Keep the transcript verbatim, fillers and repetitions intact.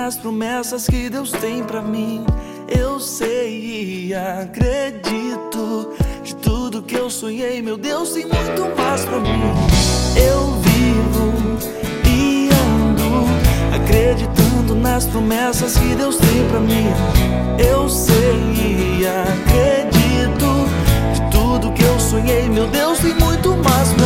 nas promessas que Deus tem pra mim. Eu sei e acredito, de tudo que eu sonhei, meu Deus tem muito mais pra mim. Eu vivo e ando acreditando nas promessas que Deus tem pra mim. Eu sei e acredito, de tudo que eu sonhei, meu Deus tem muito mais pra mim.